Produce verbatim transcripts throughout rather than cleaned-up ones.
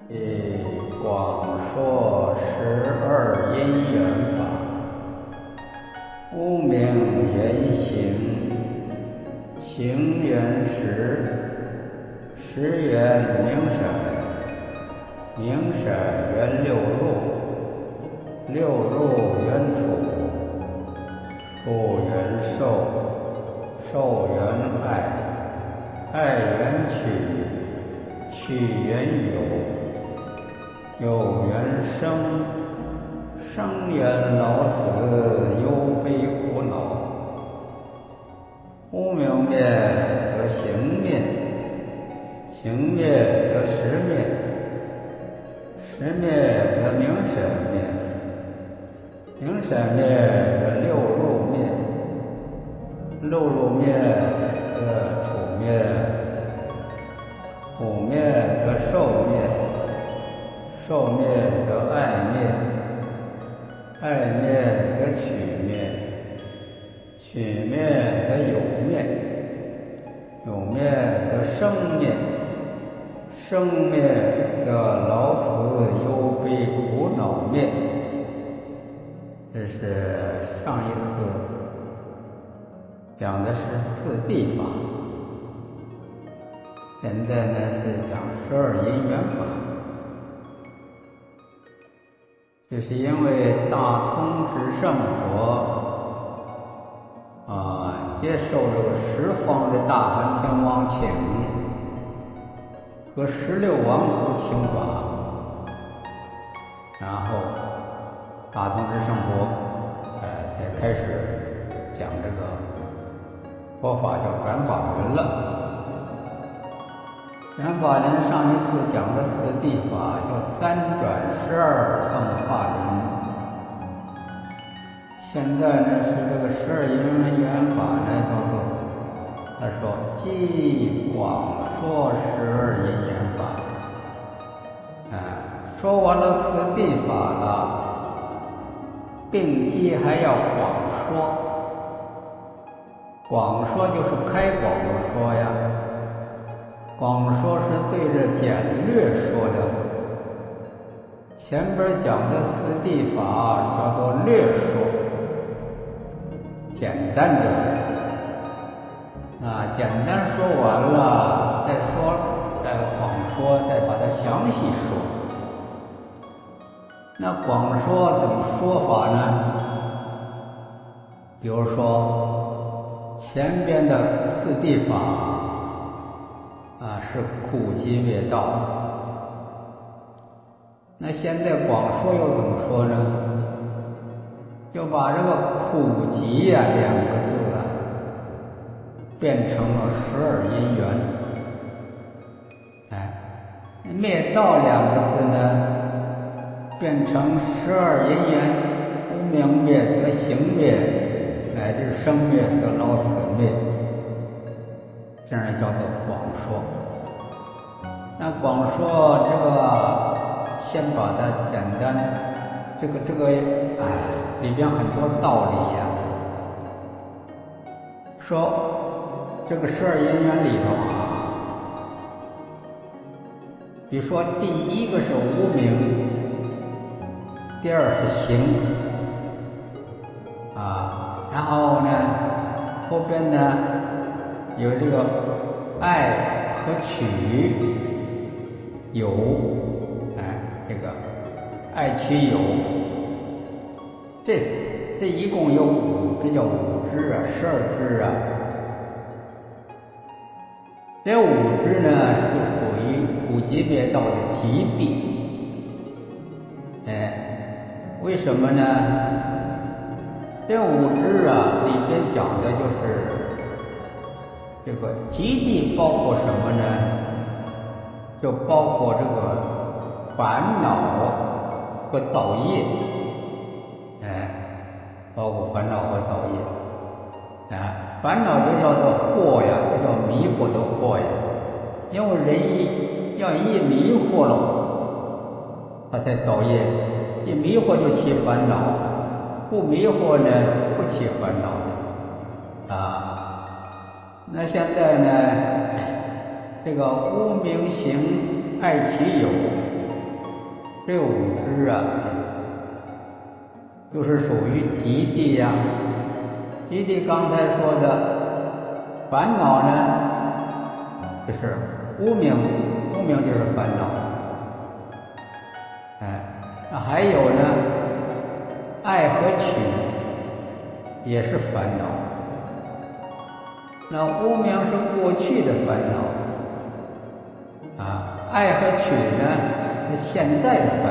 以广说十二因缘法，无名缘行，行缘识，识缘名色，名色缘六入，六入缘处，处缘受，受缘爱，爱缘取，取缘有，有缘生，生缘老死忧悲苦恼。无明灭得行灭，行灭得识灭，识灭得名色灭，名色灭得六入灭，六入灭得处灭，处灭得受灭，受灭得爱灭，爱灭得取灭，取灭得有灭，有灭得生灭，生灭得老死忧悲苦恼灭。这是上一次讲的是四谛法，现在呢是讲十二因缘法。这是因为大通智胜佛啊，接受这个十方的大梵天王请和十六王子请法，然后大通智胜佛呃才开始讲这个佛法叫转法轮了。转法轮上一次讲的四谛法叫三转十二乘法轮，现在呢是这个十二因缘法呢叫做，他说即广说十二因缘法，啊，说完了四谛法了，并机还要广说，广说就是开广的说呀。广说是对着简略说的，前边讲的四谛法叫做略说，简单的啊，简单说完了，再说，再广说，再把它详细说。那广说怎么说法呢？比如说前边的四谛法啊，是苦集灭道。那现在广说又怎么说呢？就把这个苦集呀、啊、两个字啊，变成了十二因缘。哎，灭道两个字呢，变成十二因缘，无明灭得行灭，乃至生灭得老死灭。这样叫做广说。那广说这个，先把它简单，这个这个，哎，里边很多道理呀、啊。说这个十二因缘里头啊，比如说第一个是无明，第二是行，啊，然后呢，后边呢。有这个爱和取有，哎，这个爱取有，这这一共有五，这叫五支啊，十二支啊。这五支呢是属于苦集灭道的集谛，哎，为什么呢？这五支啊里边讲的就是。这个集谛包括什么呢？就包括这个烦恼和造业，哎，包括烦恼和造业，啊，烦恼就叫做惑呀，这叫迷惑的惑呀。因为人一要一迷惑了，他才造业，一迷惑就起烦恼，不迷惑呢不起烦恼的，啊。那现在呢，这个无明行爱取有， 这五支啊，就是属于极地呀。极地刚才说的烦恼呢，就是无明，无明就是烦恼。哎，那还有呢，爱和取也是烦恼。那无明是过去的烦恼，啊，爱和取呢是现在的烦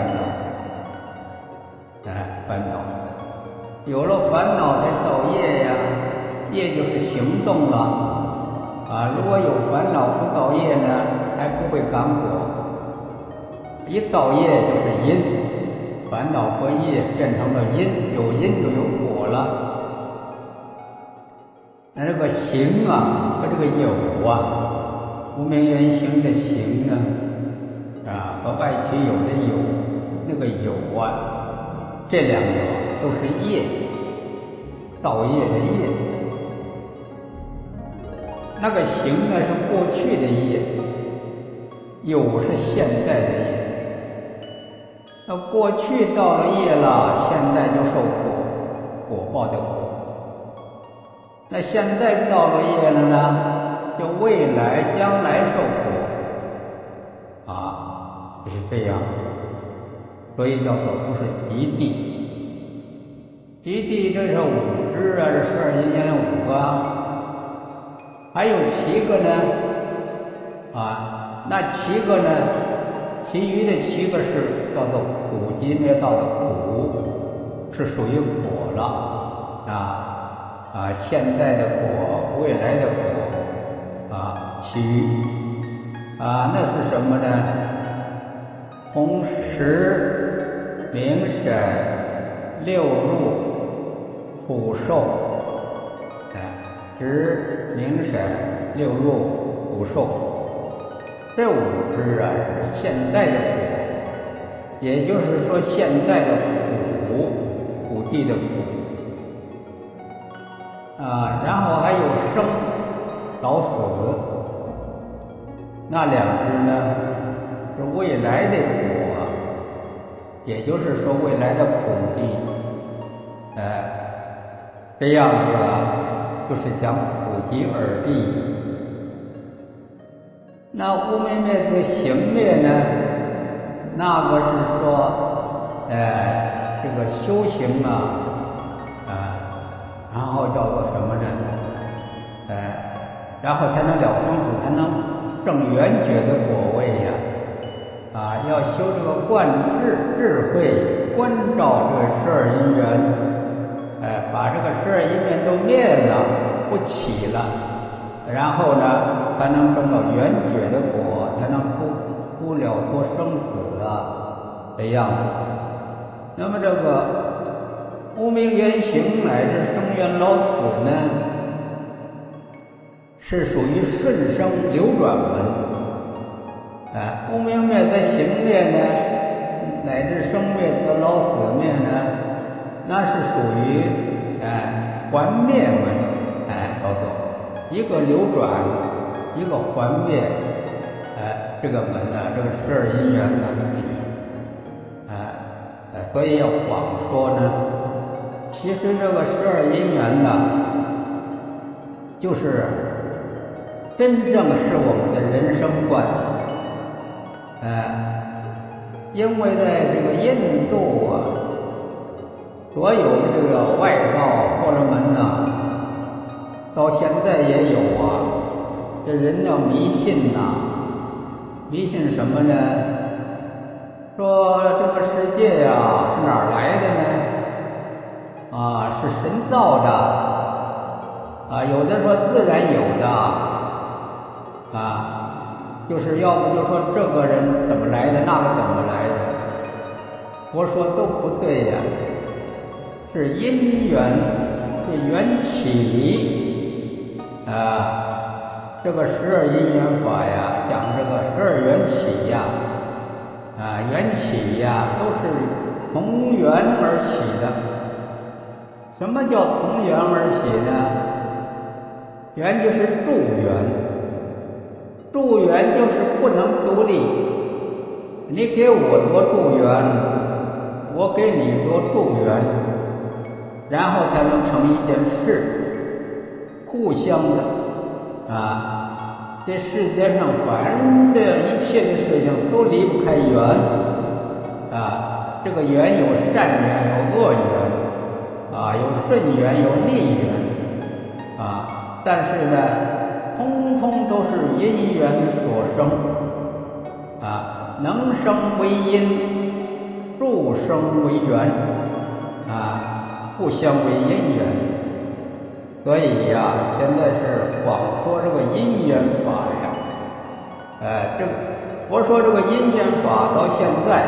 恼。哎，烦恼有了烦恼才造业呀，业就是行动了啊。如果有烦恼不造业呢，还不会感果。一造业就是因，烦恼和业变成了因，有因就有果了。那这个行啊和这个有啊，无明缘行的行呢，啊和外取有的有，那个有啊，这两个都是业，造业的业。那个行呢是过去的业，有是现在的业。那过去造了业了，现在就受果，果报的果。那现在造了业了呢，就未来将来受果啊，就是这样。所以叫做不是极地。极地这是五支啊，这十二因缘五个，还有七个呢啊，那七个呢，其余的七个是叫做苦集灭道的苦，是属于果了啊。啊，现在的果，未来的果，啊，其余啊，那是什么呢？同时明审六入普受，啊，十明审六入普受，这五支啊是现在的果，也就是说现在的苦，苦地的苦。啊，然后还有生老死，那两支呢是未来的果，也就是说未来的苦地。哎，这样子啊，就是讲苦集二谛。那无明灭的行灭呢，那个是说，哎，这个修行啊。然后叫做什么呢？哎，然后才能了生死，才能证圆觉的果位呀！啊，要修这个观智智慧，观照这个十二因缘，哎，把这个十二因缘都灭了，不起了，然后呢，才能证到圆觉的果，才能出出了脱生死啊，这样子。那么这个。无明缘行乃至生缘老死呢，是属于顺生流转门。啊，无明灭得行灭呢，乃至生灭得老死灭呢，那是属于哎还灭门。哎，叫做一个流转，一个还灭。哎，这个门呢、啊，这个十二因缘呢，哎，所以要广说呢。其实这个十二因缘呢，就是真正是我们的人生观。哎，因为在这个印度啊，所有的这个外道婆罗门呐，到现在也有啊。这人要迷信呐、啊，迷信什么呢？说这个世界呀、啊、是哪儿来的呢？啊，是神造的，啊，有的说自然有的，啊，就是要不就说这个人怎么来的，那个怎么来的，我说都不对呀，是因缘，是缘起，啊，这个十二因缘法呀，讲这个十二缘起呀，啊，缘起呀，都是从缘而起的。什么叫从缘而起呢？缘就是助缘，助缘就是不能独立， 你给我多助缘，我给你多助缘，然后才能成一件事，互相的啊，这世界上凡的一切的事情都离不开缘啊，这个缘有善缘，有恶缘啊，有顺缘，有逆缘啊，但是呢，通通都是因缘所生啊，能生为因，入生为缘啊，互相为因缘。所以呀、啊，现在是光说这个因缘法呀，哎，这个我说这个因缘法到现在，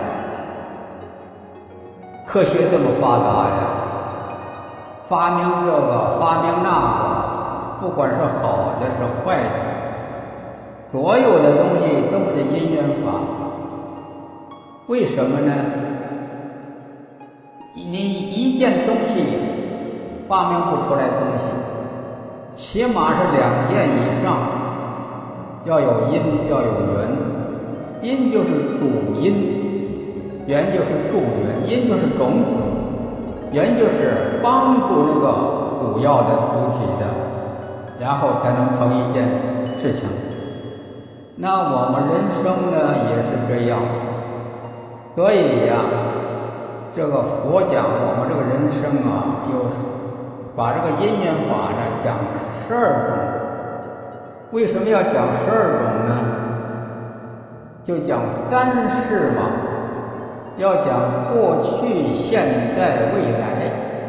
科学这么发达呀，发明这个，发明那个，不管是好的是坏的，所有的东西都是因缘法。为什么呢？你一件东西发明不出来东西，起码是两件以上，要有因，要有缘。因就是主因，缘就是助缘，因就是种子，缘就是帮助那个主要的主体的，然后才能成一件事情。那我们人生呢也是这样，所以呀、啊，这个佛讲我们这个人生啊，有把这个因缘法呢讲十二种。为什么要讲十二种呢？就讲三世嘛，要讲过去、现在、未来。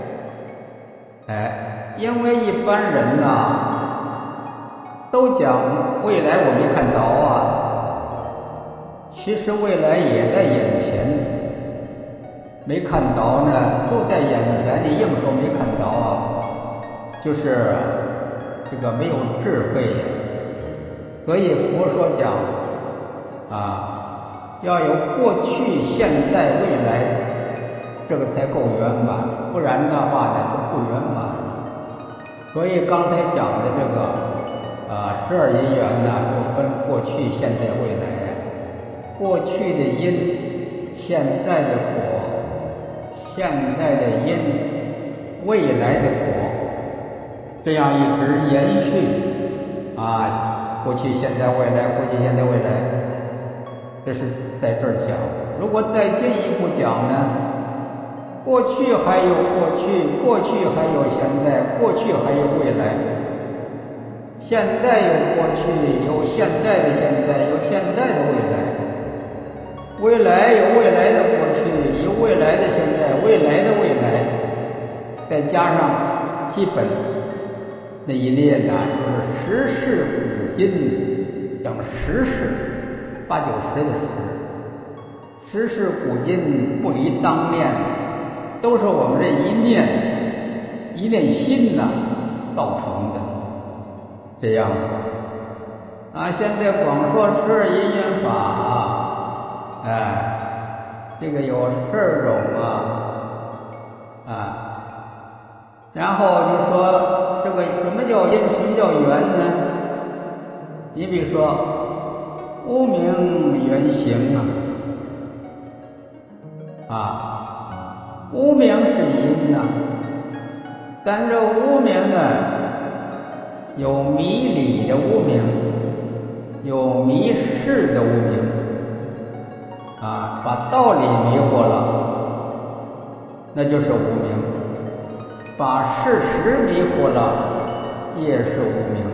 哎，因为一般人呐、啊，都讲未来我没看到啊，其实未来也在眼前，没看到呢，就在眼前，你硬说没看到啊，就是这个没有智慧。所以佛说讲啊，要有过去、现在、未来，这个才够圆满，不然的话呢就不圆满。所以刚才讲的这个啊十二因缘呢，就分过去、现在、未来。过去的因，现在的果，现在的因，未来的果，这样一直延续啊。过去、现在、未来，过去、现在、未来，这是在这儿讲。如果再进一步讲呢，过去还有过去，过去还有现在，过去还有未来，现在有过去，有现在的现在，有现在的未来，未来有未来的过去，有未来的现在，未来的未来，再加上基本那一列呢，就是十世古今，讲十世，八九十的十，十世古今不离当念，都是我们这一念一念心呐、啊、造成的。这样啊，现在光说十二因缘法啊，哎，这个有十二种啊，啊。然后就说这个什么叫因，什么叫缘呢？你比如说无明缘行啊，啊，无明是因呐、啊，但这无明呢，有迷理的无明，有迷事的无明，啊，把道理迷惑了，那就是无明。把事实迷惑了，也是无明。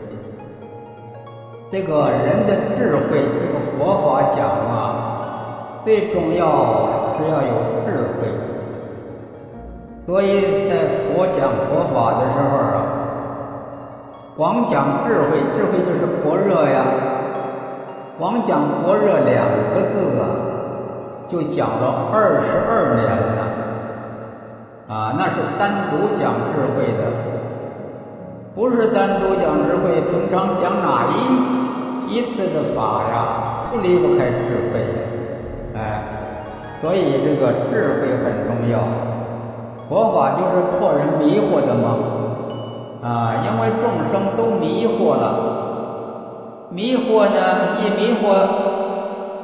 这个人的智慧，这个佛法讲啊，最重要是要有智慧。所以在佛讲佛法的时候啊，光讲智慧，智慧就是般若呀。光讲般若两个字啊，就讲了二十二年了。啊，那是单独讲智慧的，不是单独讲智慧。平常讲哪一一次的法呀，不离不开智慧的，哎，所以这个智慧很重要。佛法就是破人迷惑的嘛，啊，因为众生都迷惑了，迷惑呢，一迷惑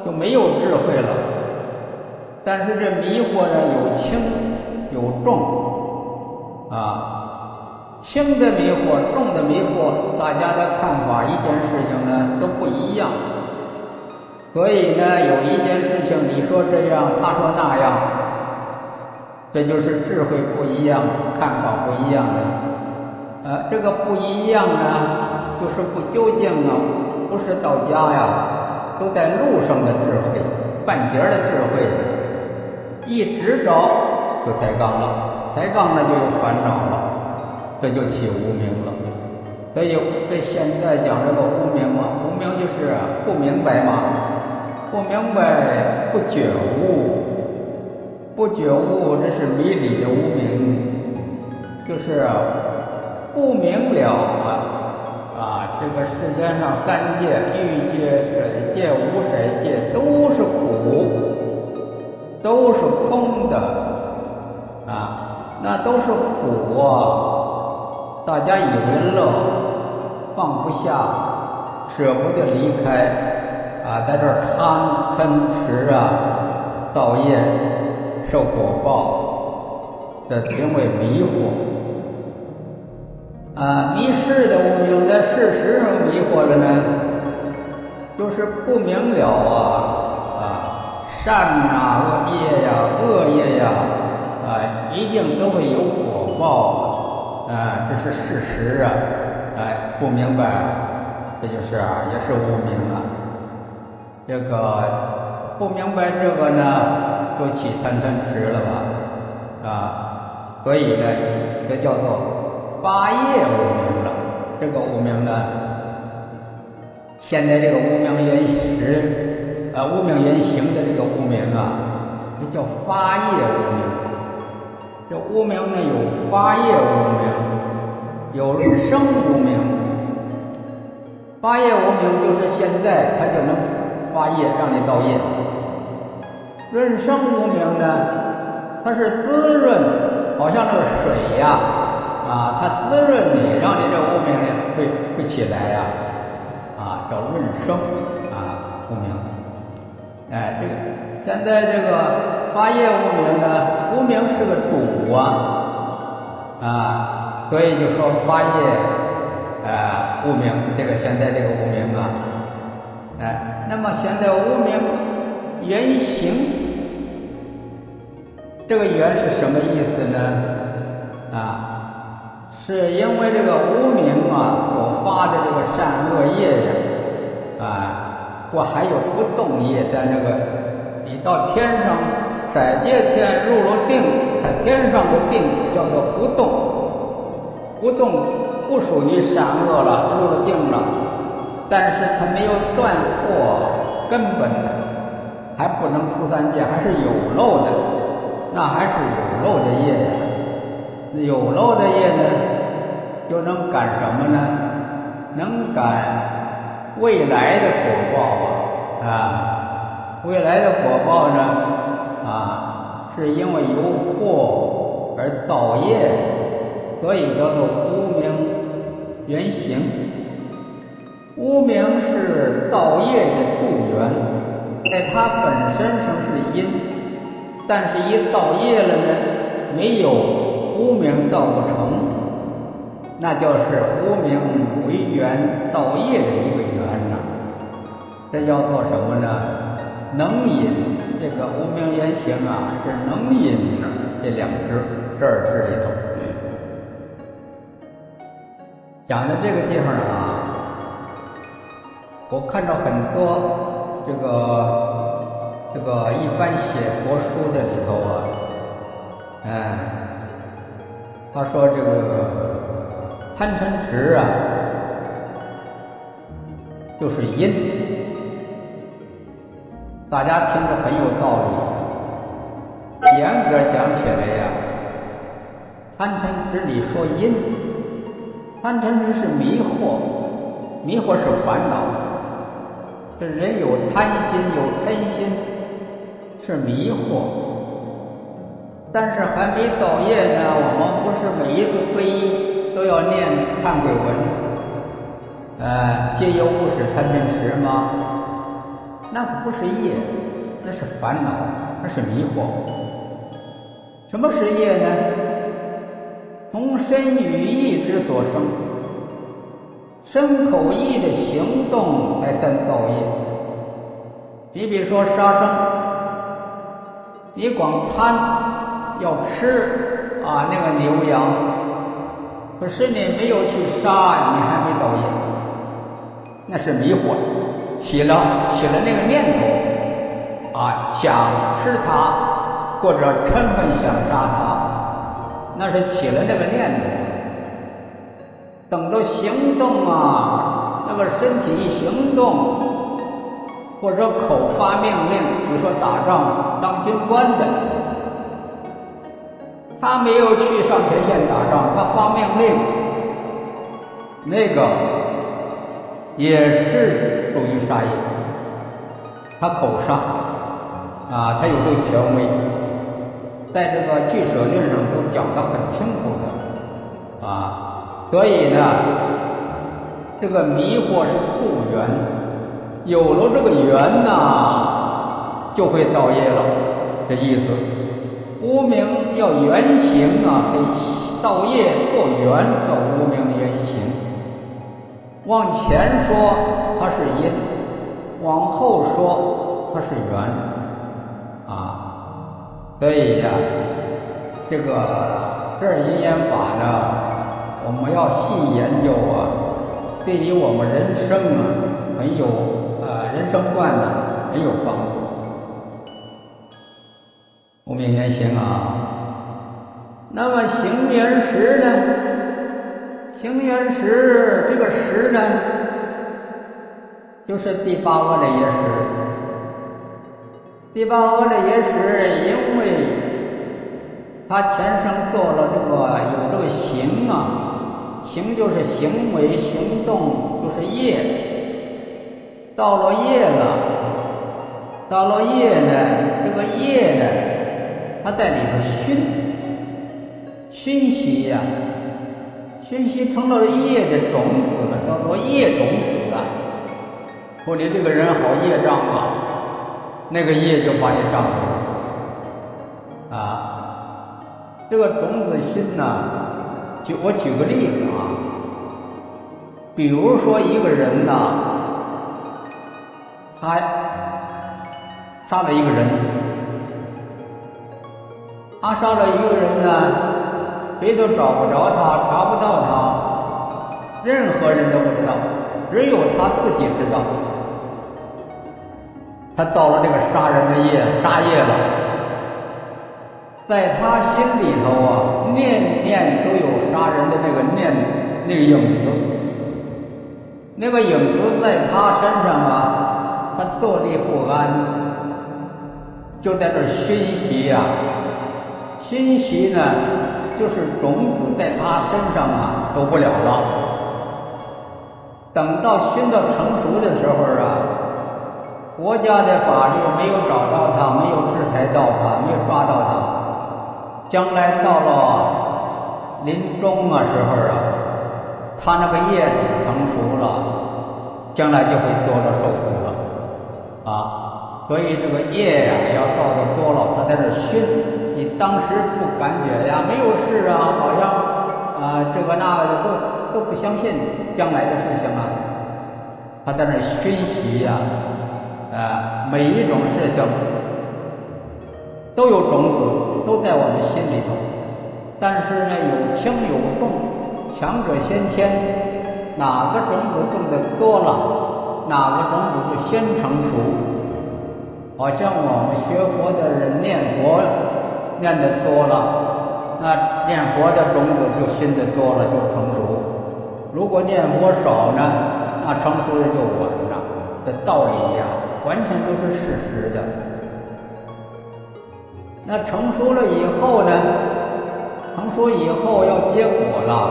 就没有智慧了。但是这迷惑呢，有轻有重啊，轻的迷惑，重的迷惑，大家的看法一件事情呢都不一样。所以呢，有一件事情你说这样，他说那样，这就是智慧不一样，看法不一样的。呃，这个不一样呢，就是不究竟啊，不是到家呀，都在路上的智慧，半截的智慧，一直着就抬杠了，抬杠呢就有烦恼了，这就起无明了。所以这现在讲这个无明啊，无明就是不明白嘛，不明白不觉悟，不觉悟这是迷理的无明，就是不明了啊啊！这个世间上三界，欲界、水界、无水界，都是苦，都是空的啊，那都是苦啊！大家以为乐，放不下，舍不得离开啊，在这儿贪嗔痴啊，造业，受果报，这称为迷惑。啊，迷失的无明，在事实上迷惑了呢，就是不明了啊啊，善啊恶业呀、啊，恶业呀 啊, 啊，一定都会有果报啊，这是事实啊，哎，不明白，这就是啊，也是无明啊。这个不明白这个呢，就起贪嗔痴了吧啊，所以呢，这叫做八业无明了。这个无明呢，现在这个无明缘实，呃，无明缘行的这个无明啊，这叫八业无明。这无明呢有八业无明，有生无明。八业无明就是现在它就能发业，让你造业。润生无明呢，它是滋润，好像那个水呀。啊，它滋润你，让你这无明呢会会起来呀，啊，叫润生啊，无明。哎，这个现在这个八业无明呢，无明是个主啊，啊，所以就说八业，啊，无明，这个现在这个无明啊，哎，那么现在无明原形，这个原是什么意思呢？啊？是因为这个无明啊所发的这个善恶业呀，啊，或还有不动业，在那个你到天上色界天入了定，在天上的定叫做不动，不动不属于善恶了，入了定了，但是它没有断破根本的，还不能出三界，还是有漏的，那还是有漏的业呀。有漏的业呢，就能感什么呢？能感未来的果报啊！未来的果报呢，啊，是因为有惑而造业，所以叫做无明原形。无明是造业的助缘，在它本身上是因，但是一造业了呢，没有无明造不成，那就是无明为缘造业的一个缘呐、啊。这叫做什么呢？能引，这个无明缘行啊，是能引这两支这二支里头讲的这个地方啊，我看到很多这个这个一般写佛书的里头啊，哎。他说这个贪嗔痴啊，就是因，大家听着很有道理。严格讲起来呀，贪嗔痴里说因，贪嗔痴是迷惑，迷惑是烦恼。这人有贪心有嗔心，是迷惑。但是还没造业呢，我们不是每一次皈依都要念忏悔文，呃，戒忧不使贪嗔痴吗？ 那可不是业，那是烦恼，那是迷惑。什么是业呢？从身语意之所生，身口意的行动才算造业。你比如说杀生，你光贪要吃啊那个牛羊，可是你没有去杀，你还没造业，那是迷惑，起了起了那个念头啊，想吃它或者嗔恨想杀它，那是起了那个念头。等到行动啊，那个身体一行动，或者口发命令，比如说打仗当军官的，他没有去上前线打仗，他发命令，那个也是属于杀业。他口上啊，他有这个权威，在这个俱舍论上都讲得很清楚的啊。所以呢，这个迷惑是故缘，有了这个缘呐，就会造业了，这意思。无明要原形啊，给造业做缘，叫无明原形。往前说它是因，往后说它是缘啊。所以呀、啊，这个这儿因缘法呢，我们要细研究啊，对于我们人生啊很有呃人生观呢很有帮助。无明原形啊，那么行缘识呢？行缘识这个识呢，就是第八阿赖耶识。第八阿赖耶识，因为他前生做了这个有这个行啊，行就是行为行动，就是业。到了业了，到了业呢，这个业呢，它在里头熏熏习呀、啊，熏习成了业的种子了，叫做业种子啊。说你这个人好业障啊，那个业就把你障住了啊。这个种子熏呢、啊，举我举个例子啊，比如说一个人呢、啊，他杀了一个人。他杀了一个人呢，谁都找不着他，查不到他，任何人都不知道，只有他自己知道。他造了这个杀人的业，杀业了，在他心里头啊，念念都有杀人的那个念那个影子，那个影子在他身上啊，他坐立不安，就在这熏习呀、啊。熏习呢，就是种子在他身上啊走不了了。等到熏到成熟的时候啊，国家的法律没有找到他，没有制裁到他，没有抓到他，将来到了临终啊时候啊，他那个业子成熟了，将来就会多了受苦了啊。所以这个业呀、啊、要造的多了，他在这熏。你当时不感觉呀，没有事啊，好像啊、呃、这个那个的都都不相信将来的事情啊。他在那熏习呀、啊，呃，每一种事情都有种子，都在我们心里头。但是呢，有轻有重，强者先迁，哪个种子种的多了，哪个种子就先成熟。好像我们学佛的人念佛。念的多了，那念佛的种子就熏的多了，就成熟。如果念佛少呢，那成熟的就晚了。这道理呀、啊，完全都是事实的。那成熟了以后呢，成熟以后要结果了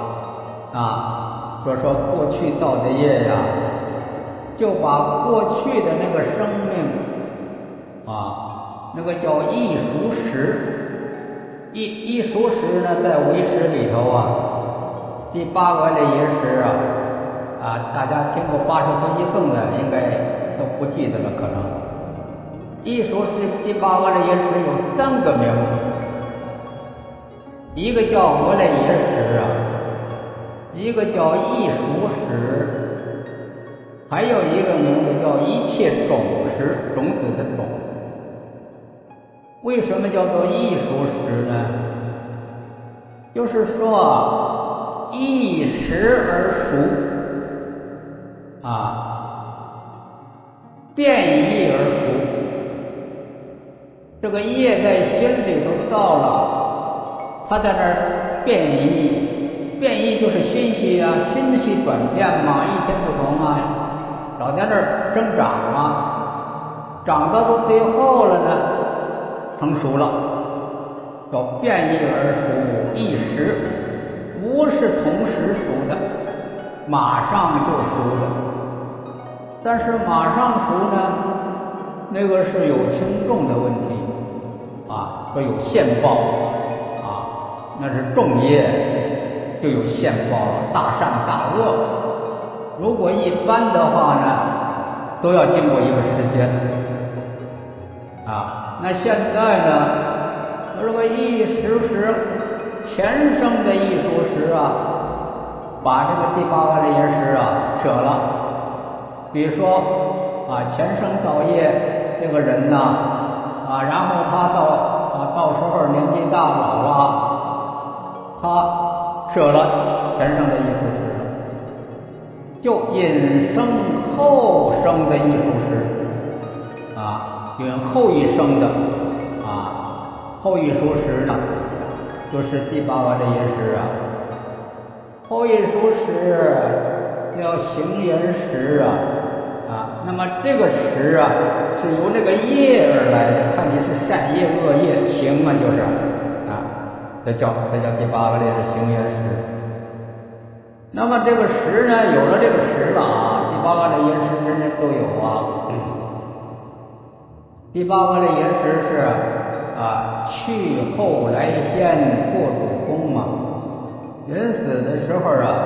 啊。说说过去造的业呀，就把过去的那个生命啊。那个叫异熟识，异异熟识呢，在唯识里头啊，第八个阿赖耶识啊，啊，大家听过八十分一颂的，应该都不记得了，可能。艺术是第八阿赖耶识有三个名字，一个叫阿赖耶识啊，一个叫艺术识，还有一个名字叫一切种识，种子的种。为什么叫做艺术识呢？就是说一时而熟啊，变异而熟。这个业在心里头造了，它在那儿变异，变异就是熏习啊，熏习转变嘛，一天不同啊，老在那儿生长啊，长到到最后了呢，成熟了，叫变异而熟，一时，不是同时熟的，马上就熟的。但是马上熟呢，那个是有轻重的问题啊，说有现报啊，那是重业就有现报了，大善大恶。如果一般的话呢，都要经过一个时间啊。那现在呢，如果一时时前生的艺术识啊，把这个第八阿赖耶识啊舍了。比如说啊，前生造业这个人呢啊，然后他到啊到时候年纪大老了，他舍了前生的艺术识，就引生后生的艺术识啊，引后一生的啊，后艺术识呢，就是第八阿赖耶识啊。后艺术识叫行缘识啊啊，那么这个识啊是由这个业而来的，看你是善业恶业，行啊就是啊，这叫这叫第八个列是行缘识。那么这个识呢，有了这个识了啊，第八个列识人人都有啊。第八个列识是啊，去后来先做主公嘛。人死的时候啊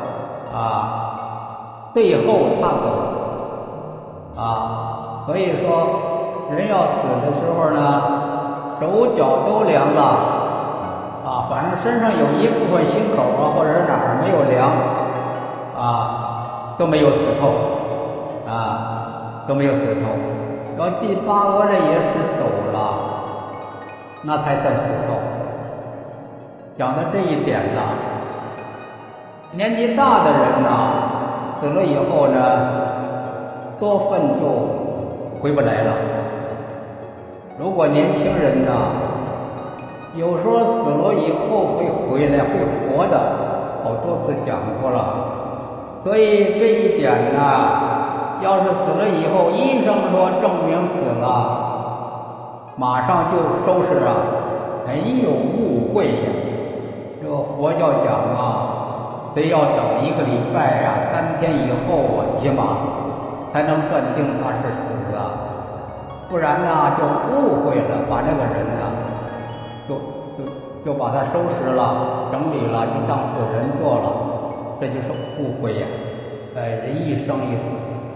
啊，最后他走啊，所以说人要死的时候呢，手脚都凉了啊，反正身上有一部分心口啊或者是哪儿没有凉啊，都没有死透啊，都没有死透。要第八阿赖耶识走了，那才算死透。讲到这一点呢，年纪大的人呢，死了以后呢，多份就回不来了。如果年轻人呢，有时候死了以后会回来，会活的，好多次讲过了。所以这一点呢，要是死了以后，医生说证明死了，马上就收拾啊，很有误会呀。这个佛教讲啊，非要等一个礼拜呀、啊、三天以后啊，起码才能断定他是死啊，不然呢就误会了，把那个人呢，就就就把他收拾了、整理了，就当死人做了，这就是误会呀、啊！哎，人一生一死，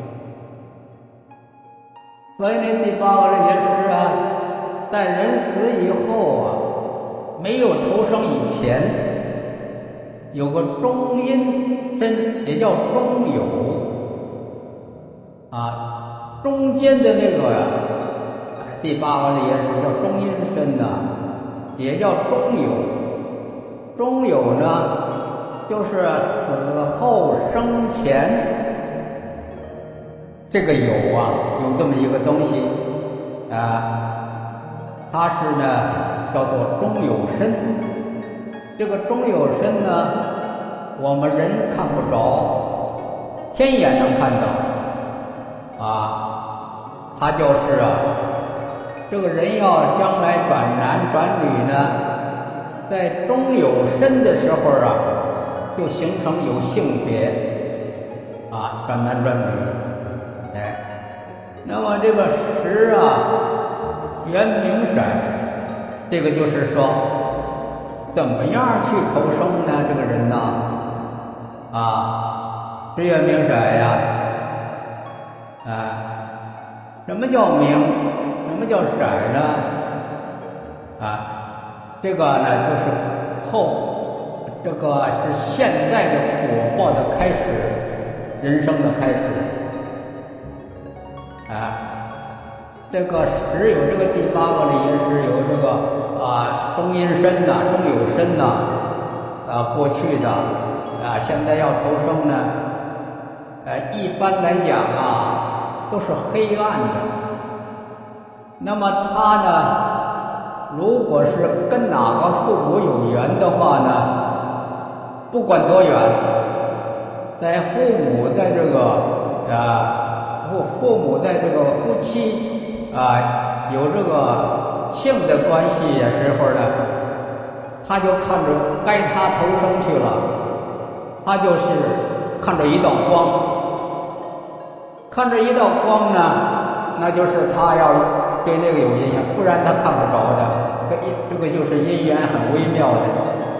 所以那第八个阿赖耶识啊，在人死以后啊，没有投生以前，有个中阴身，也叫中有啊，中间的那个呀、啊，第八阿赖耶识叫中阴身呐、啊，也叫中有。中有呢，就是死后生前，这个有啊，有这么一个东西啊，它是呢叫做中有身。这个中有身呢，我们人看不着，天眼能看到啊。它就是啊，这个人要将来转男转女呢，在中有身的时候啊，就形成有性别啊，转男转女。哎，那么这个识啊，缘明色，这个就是说，怎么样去投生呢？这个人呢，啊，识缘明色呀，啊， 什么叫明？什么叫色呢？啊，这个呢就是后，这个是现在的果报的开始，人生的开始。啊，这个识有这个第八个里也是有这个啊中阴身呐、中有身呐，啊过去的啊现在要投生呢，呃一般来讲啊都是黑暗的。那么他呢，如果是跟哪个父母有缘的话呢，不管多远，在父母在这个啊。父父母在这个夫妻啊有这个性的关系的时候呢，他就看着该他投生去了，他就是看着一道光，看着一道光呢，那就是他要对那个有因缘，不然他看不着的。这这个就是因缘很微妙的。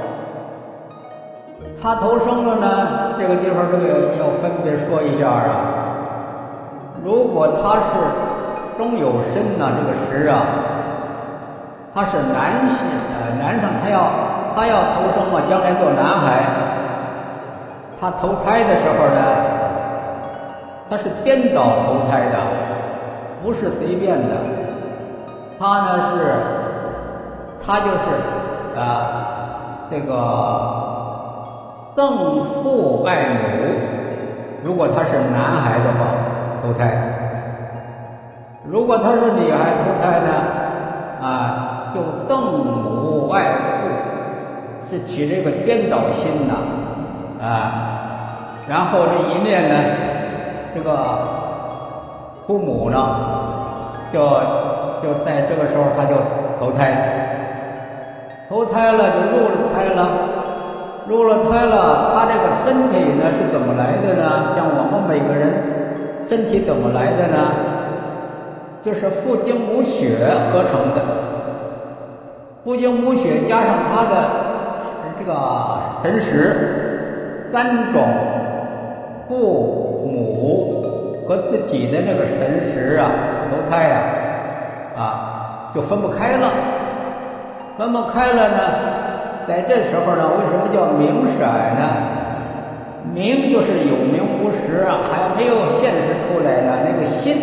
他投生了呢，这个地方这个要分别说一下啊。如果他是中有身呢，这个识啊，他是男性呃男生，他要他要投生啊，将来做男孩，他投胎的时候呢，他是颠倒投胎的，不是随便的。他呢是，他就是啊这个赠父爱母，如果他是男孩的话。投胎，如果他是女孩投胎呢，啊，就邓母爱父，是起这个颠倒心呐，啊，然后这一念呢，这个父母呢，就就在这个时候他就投胎，投胎了就入了胎了，入了胎了，他这个身体呢是怎么来的呢？像我们每个人。身体怎么来的呢？就是父精母血合成的，父精母血加上他的这个神识，三种父母和自己的那个神识啊，投胎啊，啊，就分不开了。分不开了呢，在这时候呢，为什么叫明色呢？明就是有名无实啊，还没有现实出来呢，那个心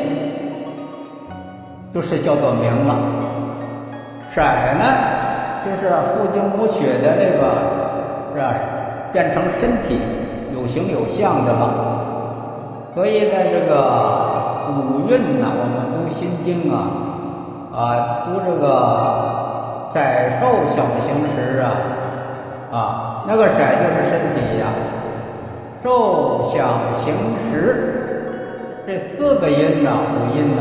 就是叫做明了。色呢，就是父精母血的这个是吧，变成身体有形有相的了。所以在这个五蕴呢，我们读心经啊，啊读这个色受想行识啊，啊那个色就是身体呀、啊。受想行识这四个音呐、五音呐，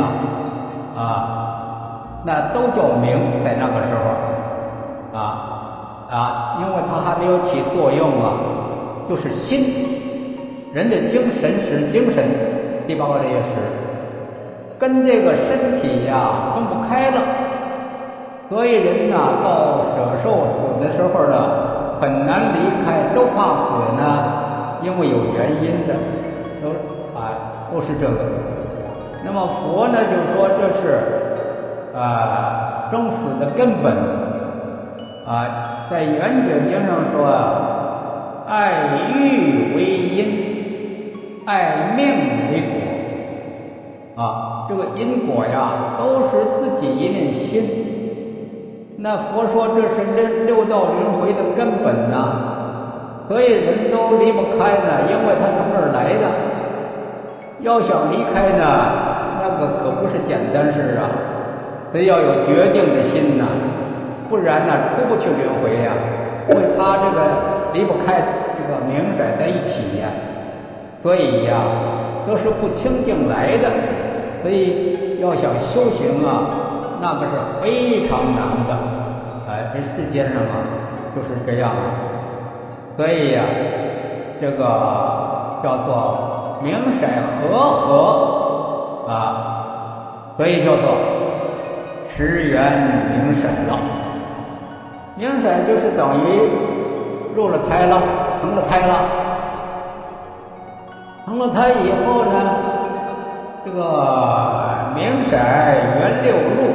啊，那都叫明，在那个时候，啊啊，因为它还没有起作用啊，就是心，人的精神是精神，第八个这些识，跟这个身体呀、啊、分不开了，所以人呐、啊、到舍受死的时候呢，很难离开，都怕死呢。因为有原因的，都啊都是这个。那么佛呢就说这是啊生死的根本啊，在圆觉经上说啊，爱欲为因，爱命为果啊，这个因果呀都是自己一念心。那佛说这是六六道轮回的根本呐、啊。所以人都离不开呢，因为他从这儿来的。要想离开呢，那个可不是简单事啊，得要有决定的心呐、啊，不然呢出不去轮回呀、啊。因为他这个离不开这个明色在一起呀、啊，所以呀、啊、都是不清净来的。所以要想修行啊，那个是非常难的。哎，这世间上啊就是这样。所以呀、啊，这个叫做明色和合啊，所以叫做识缘明色了。明色就是等于入了胎了，成了胎了。成了胎以后呢，这个明色原六路。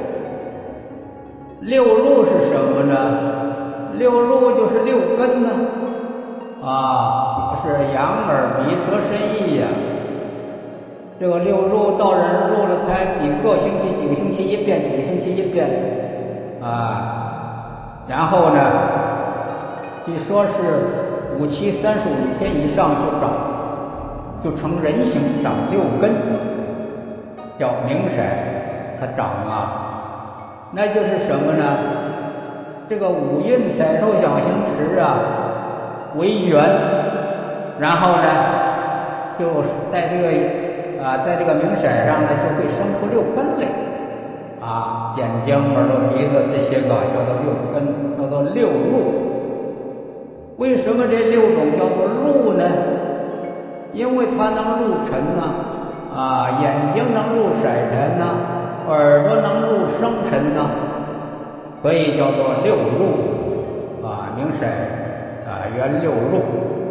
六路是什么呢？六路就是六根呢，啊，是眼耳鼻舌身意呀。这个六入道人入了才几个星期，几个星期一变，几个星期一变，啊，然后呢，据说是五七三十五天以上就长，就成人形，长六根，叫明色，它长啊，那就是什么呢？这个五蕴色受想行识啊为缘，然后呢，就在这个啊，在这个明色上呢，就会生出六根来，啊，眼睛、耳朵、鼻子这些个叫做六根，叫做六入。为什么这六种叫做入呢？因为它能入尘呐，啊，眼睛能入色尘呐，耳朵能入声尘呐，所以叫做六入，啊，明色啊，原六入，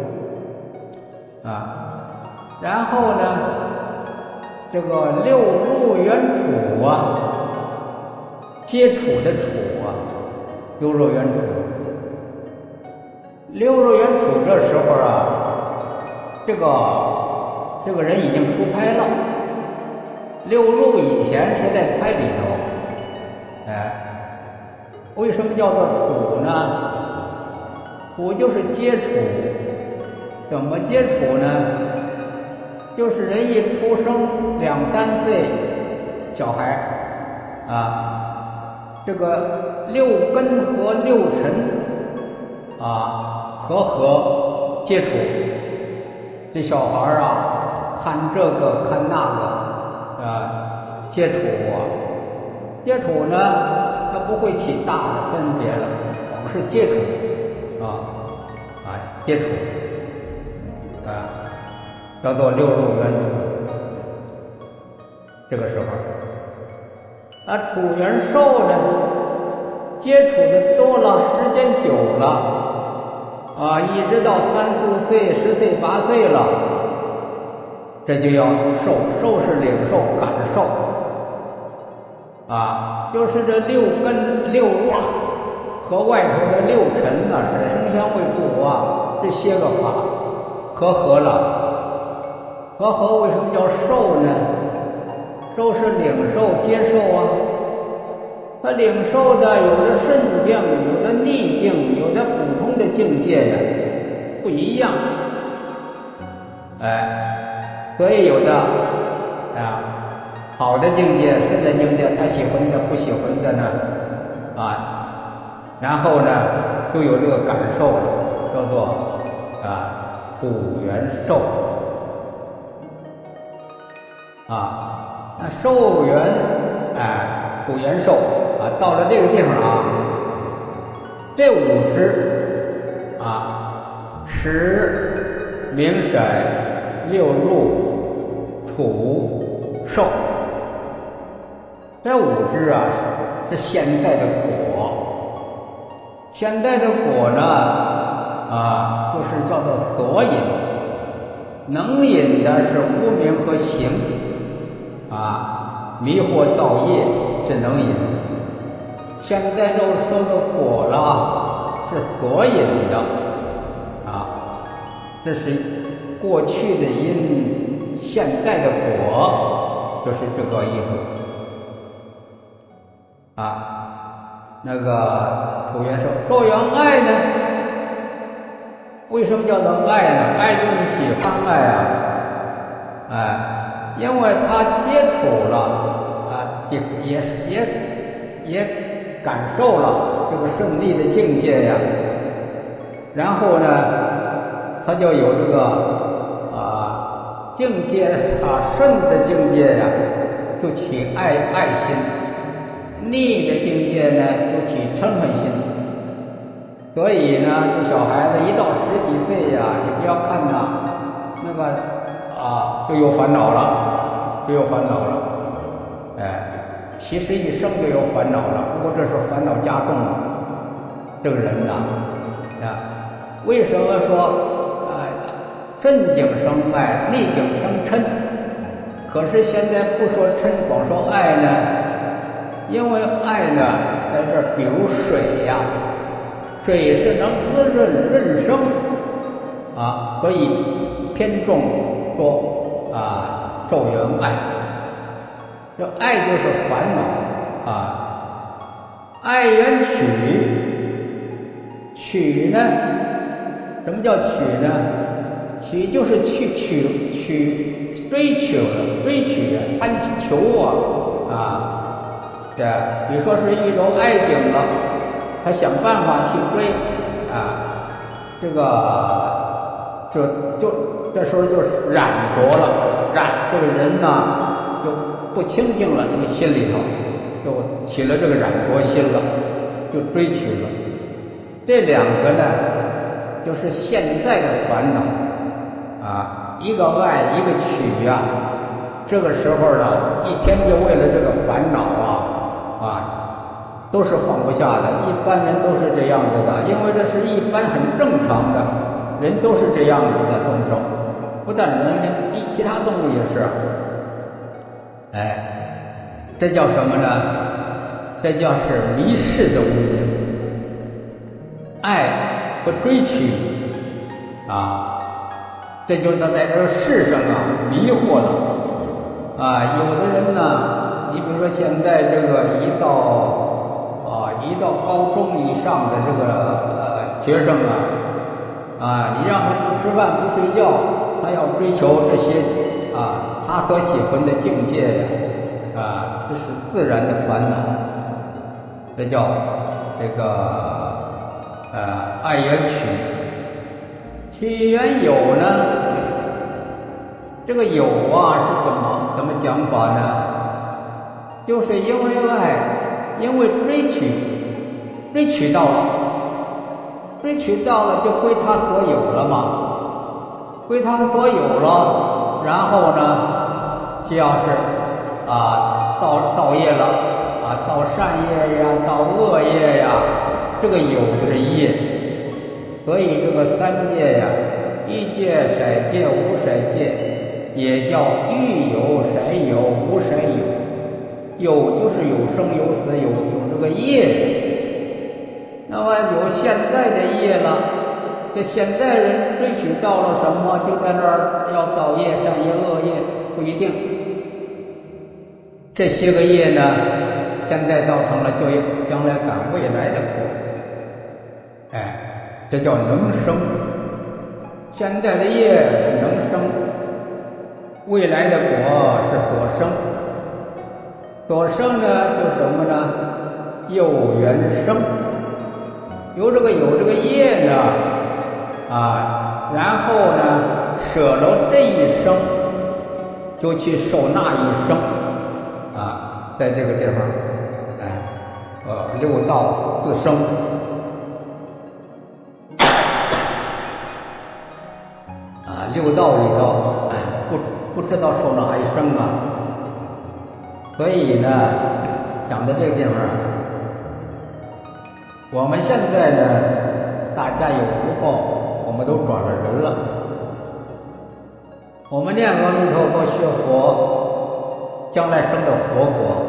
啊，然后呢？这个六入原处啊，接触的处啊，六入原处。六入原处这时候啊，这个这个人已经出胎了。六入以前是在胎里头，哎，为什么叫做处呢？处就是接触，怎么接触呢？就是人一出生两三岁小孩啊，这个六根和六尘啊和合接触，这小孩啊看这个看那个啊接触啊，接触呢他不会起大的分别了，光是接触啊啊接触啊。叫做六入原处，这个时候，那处元受呢，接触的多了，时间久了，啊，一直到三四岁、十岁、八岁了，这就要受，受是领受、感受，啊，就是这六根、六入和外头的六尘呐、啊，是声香味触啊，这些个法和合了。和合为什么叫受呢？受是领受、接受啊。它领受的有的顺境，有的逆境，有的普通的境界呀，不一样。哎，所以有的啊好的境界、顺的境界，他喜欢的、不喜欢的呢啊，然后呢就有这个感受了，叫做啊普元受。啊，那受元，哎，普元受啊，到了这个地方啊，这五支啊，识、明色、六入、处、受，这五支啊是现在的果。现在的果呢，啊，就是叫做所引，能引的是无明和行。啊，迷惑造业是能引，现在都收了果了，是所引的啊，这是过去的因，现在的果，就是这个意思啊。那个普元受，受元爱呢？为什么叫做爱呢？爱就是喜欢爱啊，哎。因为他接触了啊，也也也也感受了这个胜利的境界呀，然后呢，他就有这个啊境界啊顺的境界呀，就起爱爱心；逆的境界呢，就起嗔恨心。所以呢，这小孩子一到十几岁呀，你不要看他那个。啊，就有烦恼了，就有烦恼了，哎，其实一生就有烦恼了，不过这时候烦恼加重了。这个人呐，啊，为什么说啊，顺境生爱，逆境生嗔？ 可是现在不说嗔，光说爱呢，因为爱呢，在这儿比如水呀、啊，水是能滋润人生啊，所以偏重说啊，受人爱。这爱就是烦恼啊，爱缘取，取呢，什么叫取呢？取就是去取取追求了，追取啊，贪求啊啊，对，比如说是一种爱情了，他想办法去追啊，这个就就这时候就是染着了，染这个人呢就不清净了，这个心里头就起了这个染着心了，就追取了。这两个呢，就是现在的烦恼啊，一个爱，一个取呀、啊。这个时候呢，一天就为了这个烦恼啊啊，都是放不下的。一般人都是这样子的，因为这是一般很正常的，人都是这样子的动手，不但人，连其他动物也是。哎，这叫什么呢？这叫是迷失的无明。爱和追取啊，这就是在这个世上啊迷惑了啊。有的人呢，你比如说现在这个一到啊一到高中以上的这个呃学生啊啊，你让他不吃饭不睡觉，他要追求这些啊他所喜欢的境界呀啊，这是自然的烦恼，这叫这个。呃，爱缘取，取缘有呢？这个有啊是怎么怎么讲法呢？就是因为爱，因为追取，追取到了，追取到了就归他所有了嘛，归他所有了，然后呢，就要是啊造造业了啊，造善业呀，造恶业呀。这个有是业，所以这个三界呀，一界、色界、无色界，也叫欲有、色有、无色有。有就是有生有死，有有这个业。那么有现在的业了，这现在人追取到了什么，就在那儿要造业、善业、恶业，不一定。这些个业呢，现在造成了，就将来赶未来的果。哎，这叫能生。现在的业是能生，未来的果是所生。所生呢，就什么呢？有缘生，有这个有这个业呢，啊，然后呢，舍了这一生，就去受那一生，啊，在这个地方，哎，呃，六道自生。六道里头，哎，不不知道受哪一生啊，所以呢，讲到这个地方，我们现在呢，大家有福报，我们都转了人了。我们念阿弥陀佛学佛，将来生的佛果。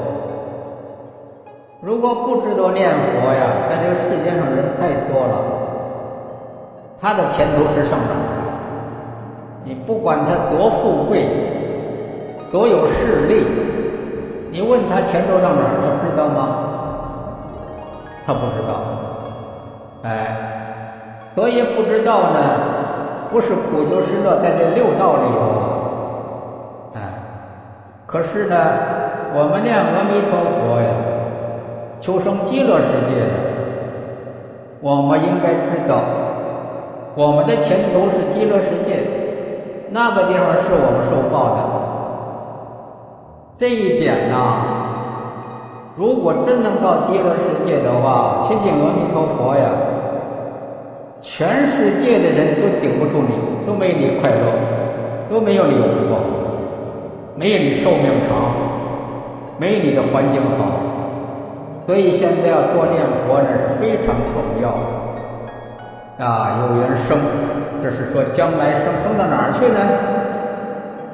如果不知道念佛呀，在这个世界上人太多了，他的前途是上哪儿？你不管他多富贵，多有势力，你问他前途上哪儿，他知道吗？他不知道。哎，所以不知道呢，不是苦就是乐，在这六道里头。哎，可是呢，我们念阿弥陀佛呀，求生极乐世界的，我们应该知道，我们的前途是极乐世界。那个地方是我们受报的，这一点呢、啊，如果真能到极乐世界的话，亲近阿弥陀佛呀，全世界的人都顶不住你，都没你快乐，都没有你有福报，没有你寿命长，没有你的环境好，所以现在要多念佛呢是非常重要的啊，有缘生。这是说将来生生到哪儿去呢？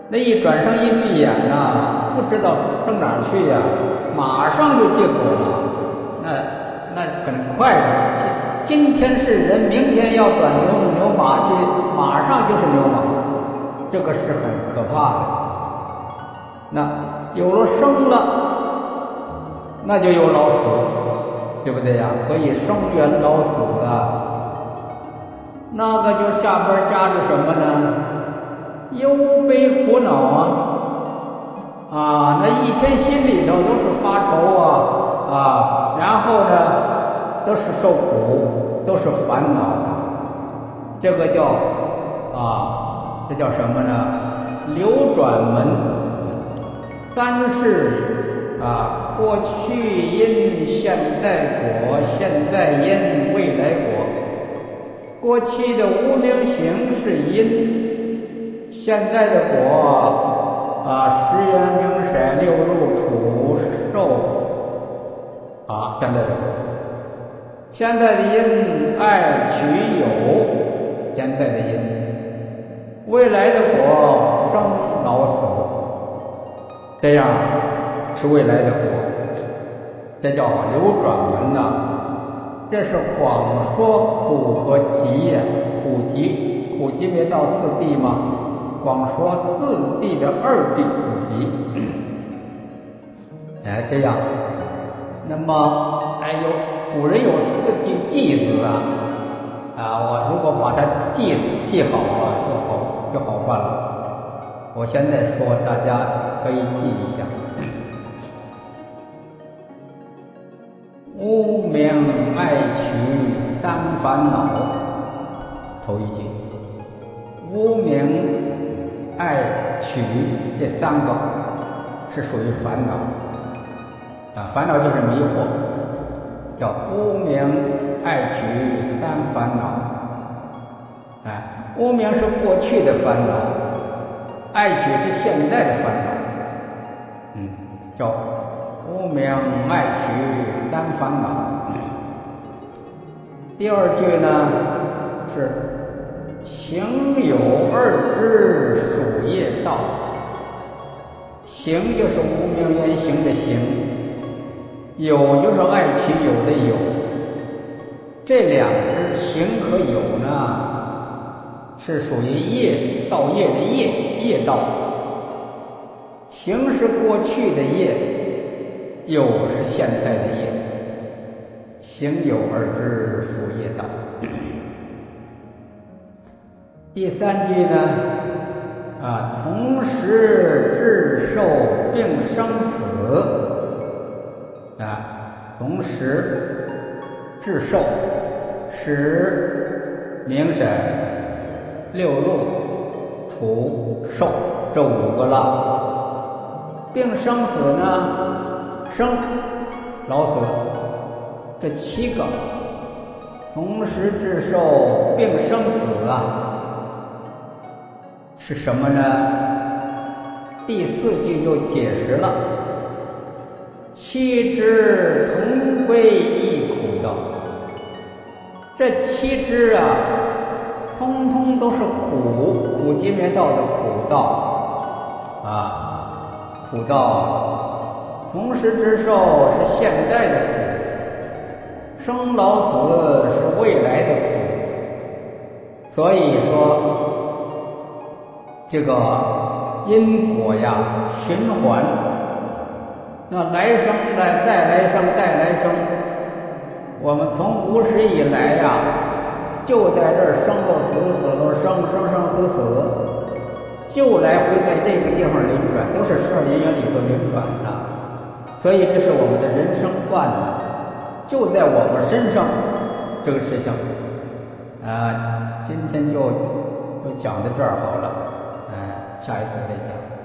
那一转生一闭眼呐，不知道升哪儿去呀、啊，马上就结果了，那那很快的。今天是人，明天要转牛牛马去，马上就是牛马，这个是很可怕的。那有了生了，那就有老死，对不对呀？所以生缘老死啊，那个就下边加着什么呢？忧悲苦恼啊，啊，那一天心里头都是发愁啊啊，然后呢都是受苦，都是烦恼，这个叫啊，这叫什么呢？流转门，三世啊，过去因，现在果，现在因，未来果。过去的无明行是因，现在的果啊，十缘名色六入处受啊，现在的果，现在的因爱取有，现在的因，未来的果生老死，这样是未来的果，这叫流转门呐、啊。这是广说苦和集呀，苦集，苦集别道四谛吗？广说四谛的二谛苦集。哎，这样，那么哎有古人有四谛记子啊，啊，我如果把它记记好了就好就好办了。我现在说，大家可以记一下。无明爱取三烦恼，头一句。无明爱取这三个是属于烦恼啊，烦恼就是迷惑，叫无明爱取三烦恼。哎，无明是过去的烦恼，爱取是现在的烦恼，嗯，叫无明爱取三烦恼。第二句呢是行有二支属业道，行就是无明缘行的行，有就是爱取有的有，这两支行和有呢是属于业，道业的业，业道。行是过去的业，有是现在的业，行有二支属业道。第三句呢，啊，同时致受并生死，啊，同时致受，识名色六入土受这五个了。并生死呢，生老死这七个，同时致受并生死啊，是什么呢？第四句就解释了，七支同归一苦道。这七支啊，通通都是苦，苦集灭道的苦道啊。苦道，同时之受是现在的苦，生老死是未来的苦。所以说，这个因果呀，循环，那来生再再来生再来生，我们从无始以来呀，就在这儿生了死，死了生，生生死死。就来回在这个地方轮转，都是十二因缘里头轮转的，所以这是我们的人生惯了，就在我们身上这个事情啊，今天就就讲到这儿好了，嗯、呃，下一次再讲。